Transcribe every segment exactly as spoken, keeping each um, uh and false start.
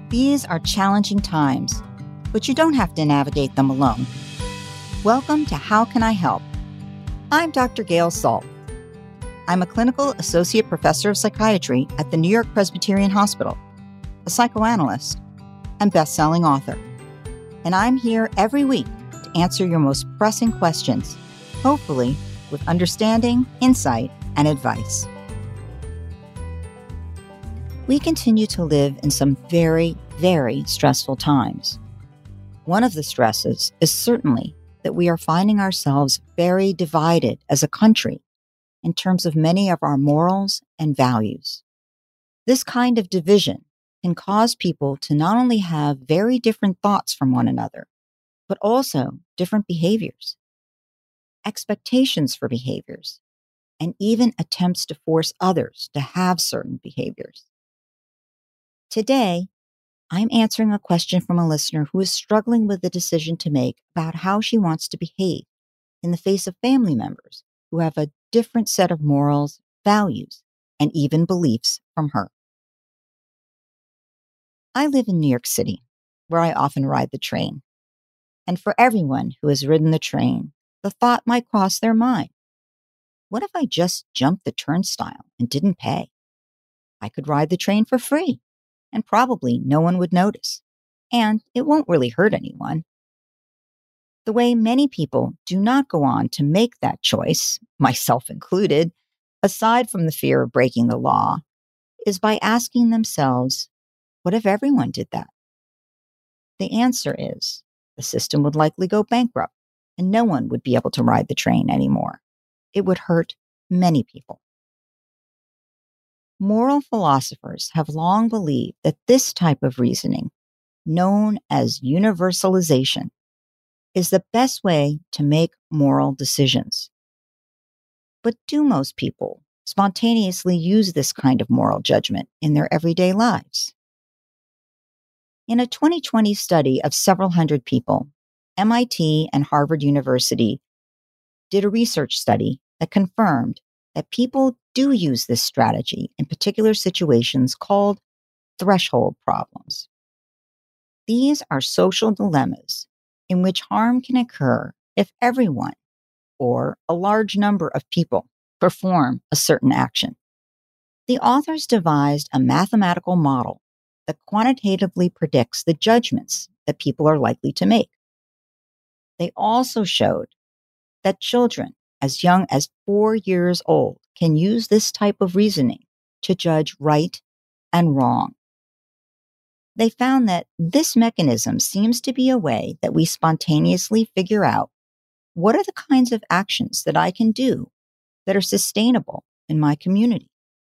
These are challenging times, but you don't have to navigate them alone. Welcome to How Can I Help? I'm Doctor Gail Salk. I'm a clinical associate professor of psychiatry at the New York Presbyterian Hospital, a psychoanalyst, and best-selling author. And I'm here every week to answer your most pressing questions, hopefully with understanding, insight, and advice. We continue to live in some very, very stressful times. One of the stresses is certainly that we are finding ourselves very divided as a country in terms of many of our morals and values. This kind of division can cause people to not only have very different thoughts from one another, but also different behaviors, expectations for behaviors, and even attempts to force others to have certain behaviors. Today, I'm answering a question from a listener who is struggling with the decision to make about how she wants to behave in the face of family members who have a different set of morals, values, and even beliefs from her. I live in New York City, where I often ride the train. And for everyone who has ridden the train, the thought might cross their mind. What if I just jumped the turnstile and didn't pay? I could ride the train for free, and probably no one would notice. And it won't really hurt anyone. The way many people do not go on to make that choice, myself included, aside from the fear of breaking the law, is by asking themselves, what if everyone did that? The answer is, the system would likely go bankrupt, and no one would be able to ride the train anymore. It would hurt many people. Moral philosophers have long believed that this type of reasoning, known as universalization, is the best way to make moral decisions. But do most people spontaneously use this kind of moral judgment in their everyday lives? In a twenty twenty study of several hundred people, M I T and Harvard University did a research study that confirmed that people do use this strategy in particular situations called threshold problems. These are social dilemmas in which harm can occur if everyone or a large number of people perform a certain action. The authors devised a mathematical model that quantitatively predicts the judgments that people are likely to make. They also showed that children as young as four years old can use this type of reasoning to judge right and wrong. They found that this mechanism seems to be a way that we spontaneously figure out what are the kinds of actions that I can do that are sustainable in my community.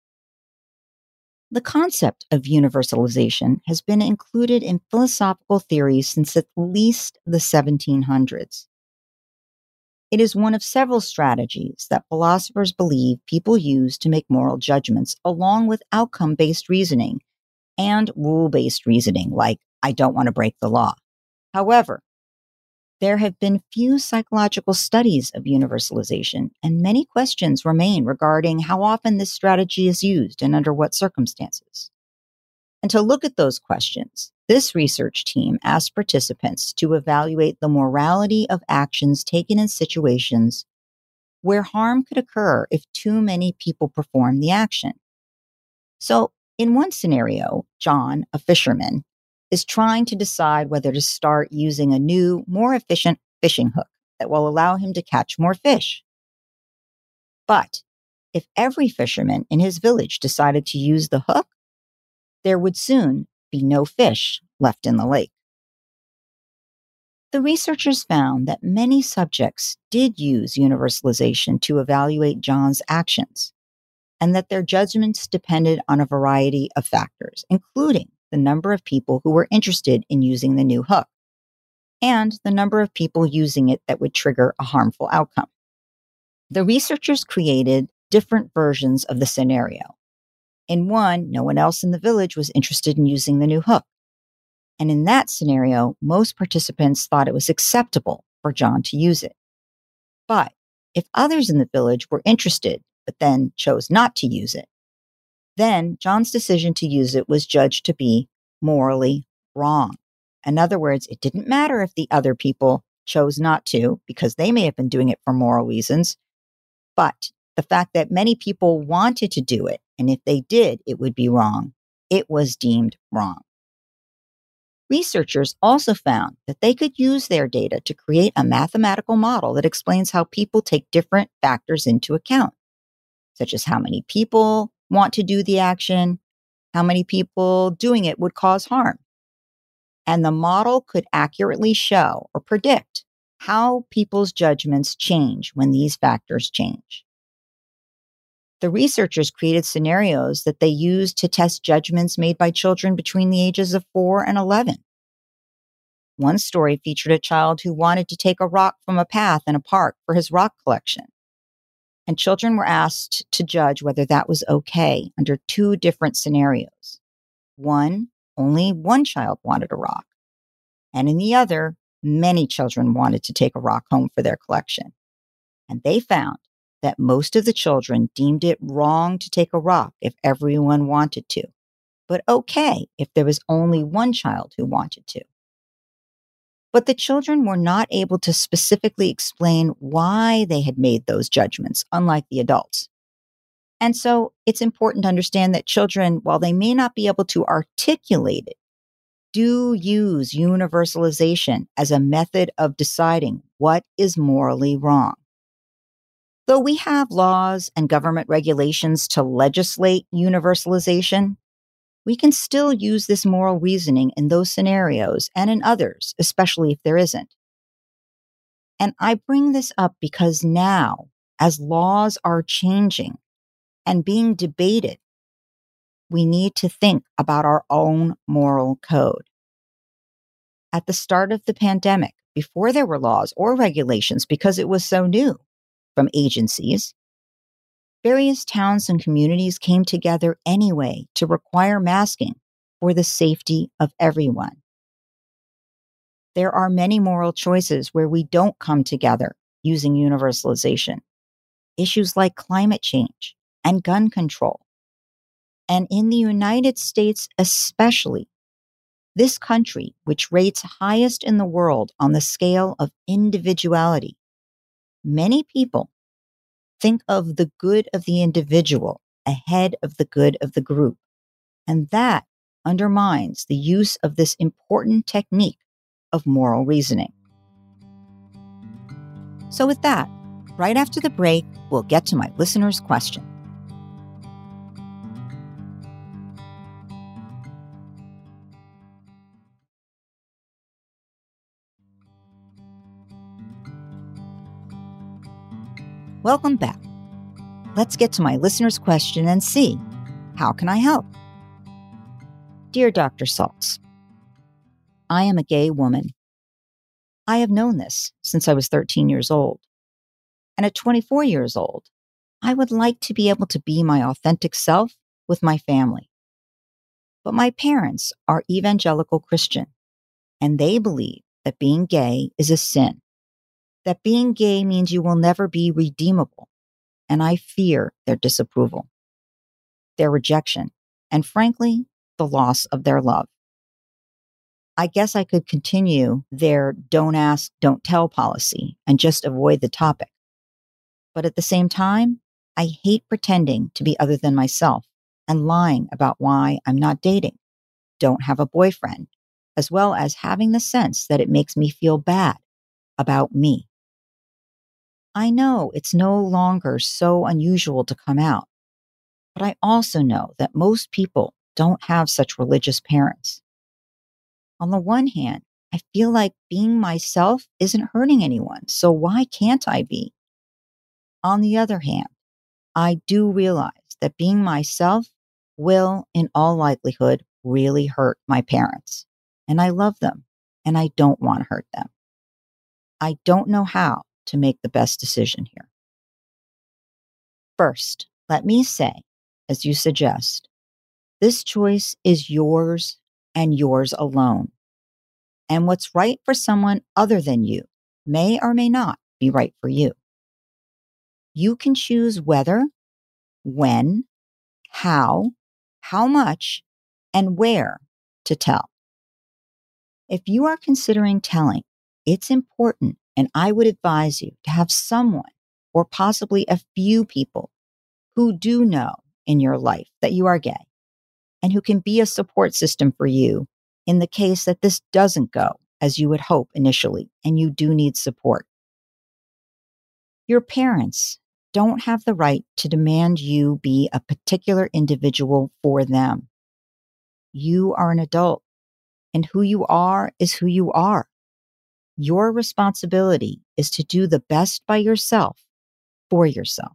The concept of universalization has been included in philosophical theories since at least the seventeen hundreds. It is one of several strategies that philosophers believe people use to make moral judgments, along with outcome-based reasoning and rule-based reasoning, like, I don't want to break the law. However, there have been few psychological studies of universalization, and many questions remain regarding how often this strategy is used and under what circumstances. And to look at those questions, this research team asked participants to evaluate the morality of actions taken in situations where harm could occur if too many people perform the action. So, in one scenario, John, a fisherman, is trying to decide whether to start using a new, more efficient fishing hook that will allow him to catch more fish. But if every fisherman in his village decided to use the hook, there would soon be no fish left in the lake. The researchers found that many subjects did use universalization to evaluate John's actions, and that their judgments depended on a variety of factors, including the number of people who were interested in using the new hook, and the number of people using it that would trigger a harmful outcome. The researchers created different versions of the scenario. In one, no one else in the village was interested in using the new hook. And in that scenario, most participants thought it was acceptable for John to use it. But if others in the village were interested, but then chose not to use it, then John's decision to use it was judged to be morally wrong. In other words, it didn't matter if the other people chose not to, because they may have been doing it for moral reasons, but the fact that many people wanted to do it, and if they did, it would be wrong, it was deemed wrong. Researchers also found that they could use their data to create a mathematical model that explains how people take different factors into account, such as how many people want to do the action, how many people doing it would cause harm. And the model could accurately show or predict how people's judgments change when these factors change. The researchers created scenarios that they used to test judgments made by children between the ages of four and eleven. One story featured a child who wanted to take a rock from a path in a park for his rock collection. And children were asked to judge whether that was okay under two different scenarios. One, only one child wanted a rock. And in the other, many children wanted to take a rock home for their collection. And they found that most of the children deemed it wrong to take a rock if everyone wanted to, but okay if there was only one child who wanted to. But the children were not able to specifically explain why they had made those judgments, unlike the adults. And so it's important to understand that children, while they may not be able to articulate it, do use universalization as a method of deciding what is morally wrong. Though we have laws and government regulations to legislate universalization, we can still use this moral reasoning in those scenarios and in others, especially if there isn't. And I bring this up because now, as laws are changing and being debated, we need to think about our own moral code. At the start of the pandemic, before there were laws or regulations because it was so new from agencies, various towns and communities came together anyway to require masking for the safety of everyone. There are many moral choices where we don't come together using universalization. Issues like climate change and gun control. And in the United States especially, this country, which rates highest in the world on the scale of individuality, many people think of the good of the individual ahead of the good of the group. And that undermines the use of this important technique of moral reasoning. So with that, right after the break, we'll get to my listener's question. Welcome back. Let's get to my listener's question and see, how can I help? Dear Doctor Saltz, I am a gay woman. I have known this since I was thirteen years old. And at twenty-four years old, I would like to be able to be my authentic self with my family. But my parents are evangelical Christian, and they believe that being gay is a sin, that being gay means you will never be redeemable, and I fear their disapproval, their rejection, and frankly, the loss of their love. I guess I could continue their don't ask, don't tell policy and just avoid the topic. But at the same time, I hate pretending to be other than myself and lying about why I'm not dating, don't have a boyfriend, as well as having the sense that it makes me feel bad about me. I know it's no longer so unusual to come out, but I also know that most people don't have such religious parents. On the one hand, I feel like being myself isn't hurting anyone, so why can't I be? On the other hand, I do realize that being myself will, in all likelihood, really hurt my parents. And I love them, and I don't want to hurt them. I don't know how to make the best decision here. First, let me say, as you suggest, this choice is yours and yours alone. And what's right for someone other than you may or may not be right for you. You can choose whether, when, how, how much, and where to tell. If you are considering telling, it's important, and I would advise you to have someone or possibly a few people who do know in your life that you are gay and who can be a support system for you in the case that this doesn't go as you would hope initially and you do need support. Your parents don't have the right to demand you be a particular individual for them. You are an adult, and who you are is who you are. Your responsibility is to do the best by yourself for yourself.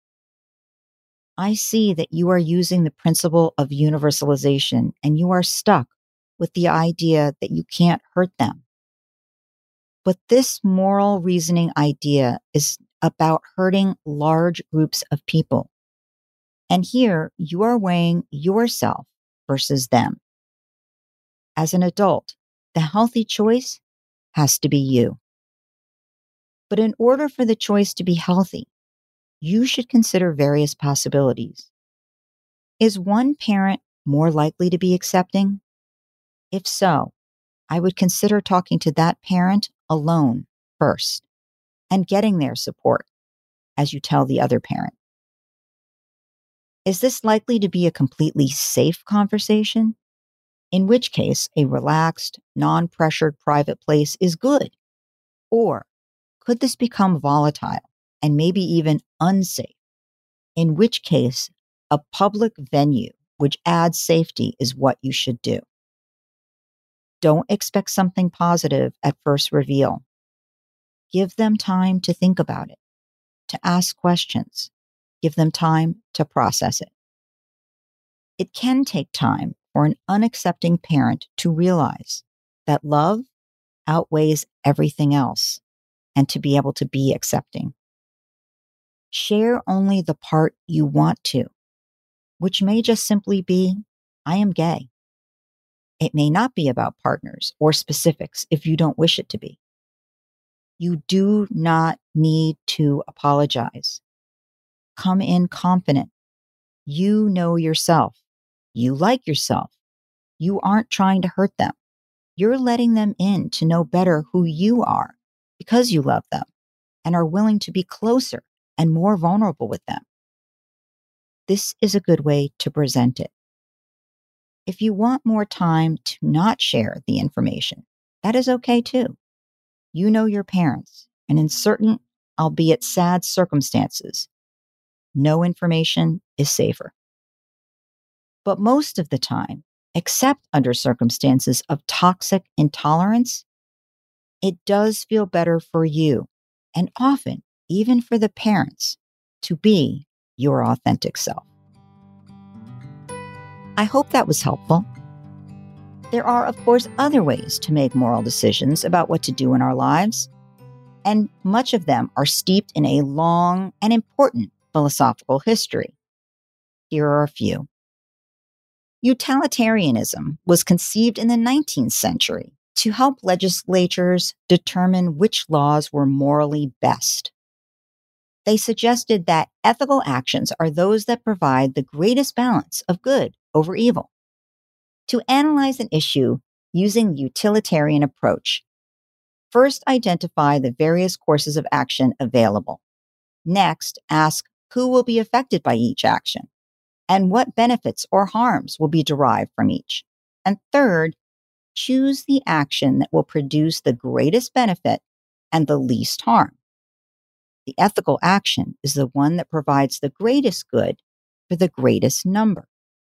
I see that you are using the principle of universalization and you are stuck with the idea that you can't hurt them. But this moral reasoning idea is about hurting large groups of people. And here you are weighing yourself versus them. As an adult, the healthy choice has to be you. But in order for the choice to be healthy, you should consider various possibilities. Is one parent more likely to be accepting? If so, I would consider talking to that parent alone first and getting their support as you tell the other parent. Is this likely to be a completely safe conversation? In which case, a relaxed, non-pressured private place is good. Or could this become volatile and maybe even unsafe? In which case, a public venue which adds safety is what you should do. Don't expect something positive at first reveal. Give them time to think about it, to ask questions. Give them time to process it. It can take time for an unaccepting parent to realize that love outweighs everything else and to be able to be accepting. Share only the part you want to, which may just simply be, I am gay. It may not be about partners or specifics if you don't wish it to be. You do not need to apologize. Come in confident. You know yourself. You like yourself. You aren't trying to hurt them. You're letting them in to know better who you are because you love them and are willing to be closer and more vulnerable with them. This is a good way to present it. If you want more time to not share the information, that is okay too. You know your parents, and in certain, albeit sad circumstances, no information is safer. But most of the time, except under circumstances of toxic intolerance, it does feel better for you, and often even for the parents, to be your authentic self. I hope that was helpful. There are, of course, other ways to make moral decisions about what to do in our lives, and much of them are steeped in a long and important philosophical history. Here are a few. Utilitarianism was conceived in the nineteenth century to help legislatures determine which laws were morally best. They suggested that ethical actions are those that provide the greatest balance of good over evil. To analyze an issue using the utilitarian approach, first identify the various courses of action available. Next, ask who will be affected by each action and what benefits or harms will be derived from each. And third, choose the action that will produce the greatest benefit and the least harm. The ethical action is the one that provides the greatest good for the greatest number.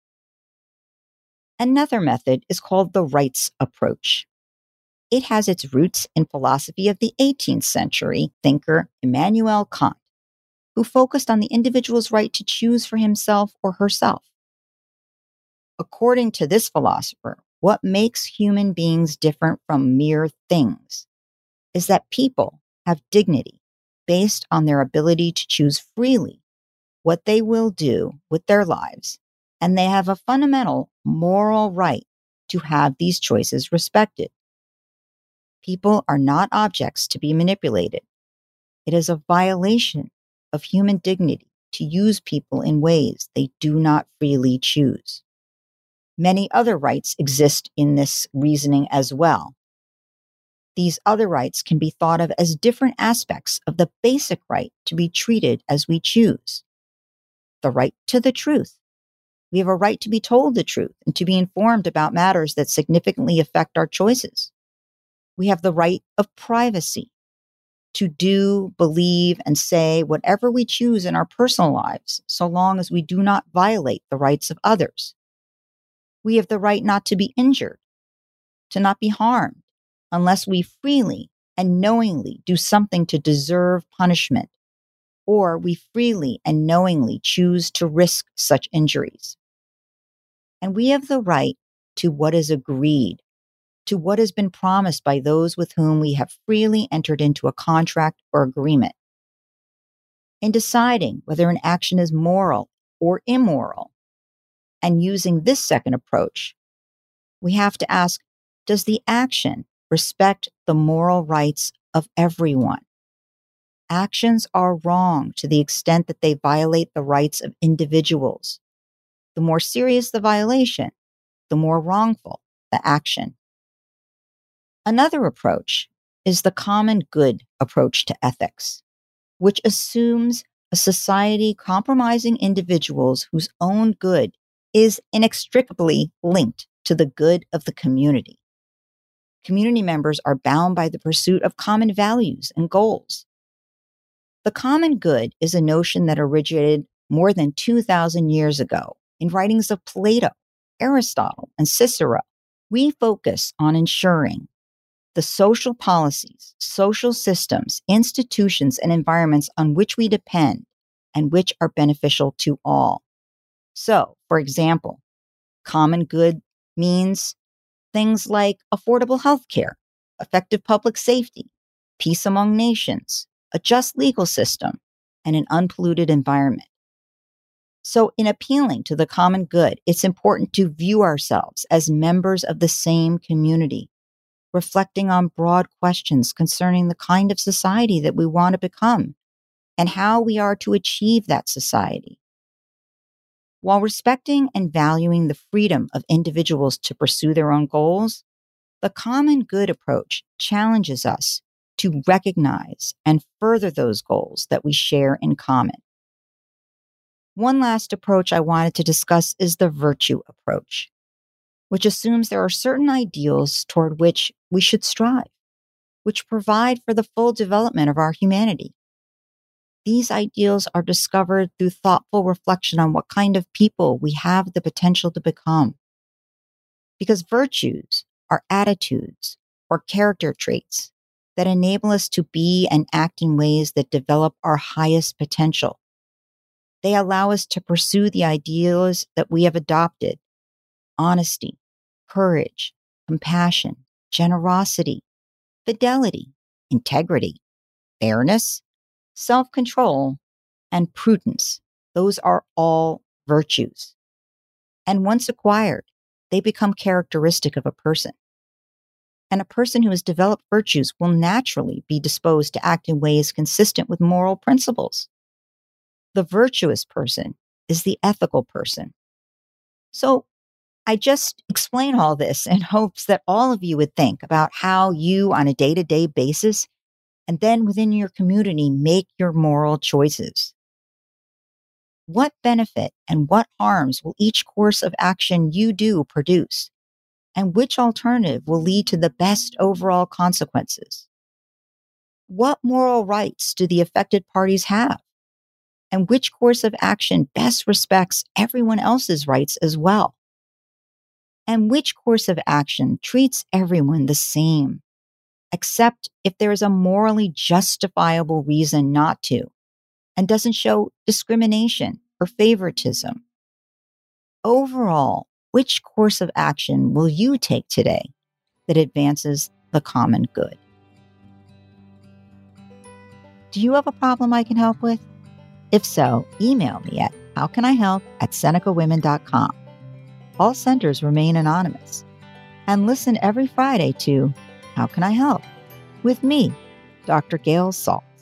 Another method is called the rights approach. It has its roots in philosophy of the eighteenth century thinker Immanuel Kant, who focused on the individual's right to choose for himself or herself. According to this philosopher, what makes human beings different from mere things is that people have dignity based on their ability to choose freely what they will do with their lives, and they have a fundamental moral right to have these choices respected. People are not objects to be manipulated. It is a violation of human dignity to use people in ways they do not freely choose. Many other rights exist in this reasoning as well. These other rights can be thought of as different aspects of the basic right to be treated as we choose. The right to the truth. We have a right to be told the truth and to be informed about matters that significantly affect our choices. We have the right of privacy, to do, believe, and say whatever we choose in our personal lives, so long as we do not violate the rights of others. We have the right not to be injured, to not be harmed, unless we freely and knowingly do something to deserve punishment, or we freely and knowingly choose to risk such injuries. And we have the right to what is agreed, to what has been promised by those with whom we have freely entered into a contract or agreement. In deciding whether an action is moral or immoral, and using this second approach, we have to ask, does the action respect the moral rights of everyone? Actions are wrong to the extent that they violate the rights of individuals. The more serious the violation, the more wrongful the action. Another approach is the common good approach to ethics, which assumes a society compromising individuals whose own good is inextricably linked to the good of the community. Community members are bound by the pursuit of common values and goals. The common good is a notion that originated more than two thousand years ago in writings of Plato, Aristotle, and Cicero. We focus on ensuring the social policies, social systems, institutions, and environments on which we depend and which are beneficial to all. So, for example, common good means things like affordable health care, effective public safety, peace among nations, a just legal system, and an unpolluted environment. So, in appealing to the common good, it's important to view ourselves as members of the same community, reflecting on broad questions concerning the kind of society that we want to become and how we are to achieve that society. While respecting and valuing the freedom of individuals to pursue their own goals, the common good approach challenges us to recognize and further those goals that we share in common. One last approach I wanted to discuss is the virtue approach, which assumes there are certain ideals toward which we should strive, which provide for the full development of our humanity. These ideals are discovered through thoughtful reflection on what kind of people we have the potential to become. Because virtues are attitudes or character traits that enable us to be and act in ways that develop our highest potential. They allow us to pursue the ideals that we have adopted: honesty, courage, compassion, generosity, fidelity, integrity, fairness, self-control, and prudence. Those are all virtues. And once acquired, they become characteristic of a person. And a person who has developed virtues will naturally be disposed to act in ways consistent with moral principles. The virtuous person is the ethical person. So, I just explain all this in hopes that all of you would think about how you, on a day-to-day basis, and then within your community, make your moral choices. What benefit and what harms will each course of action you do produce? And which alternative will lead to the best overall consequences? What moral rights do the affected parties have? And which course of action best respects everyone else's rights as well? And which course of action treats everyone the same, except if there is a morally justifiable reason not to, and doesn't show discrimination or favoritism? Overall, which course of action will you take today that advances the common good? Do you have a problem I can help with? If so, email me at howcanihelp at seneca women dot com. All senders remain anonymous. And listen every Friday to How Can I Help? With me, Doctor Gail Salk.